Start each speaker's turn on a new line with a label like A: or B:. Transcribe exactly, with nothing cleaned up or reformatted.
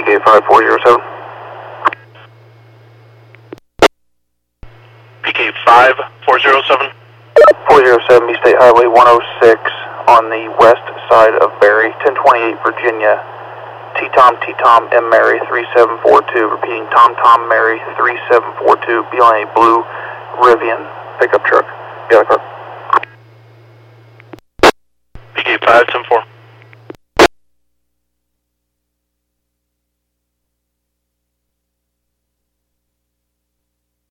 A: K five four zero seven.
B: P K five four zero seven.
A: four zero seven, East State Highway one oh six on the west side of Barry, ten twenty-eight Virginia. T-Tom, T-Tom, M. Mary three seven four two. Repeating, Tom, Tom, Mary three seven four two. Be on a blue Rivian pickup truck. Be on the car.
B: P K five ten four.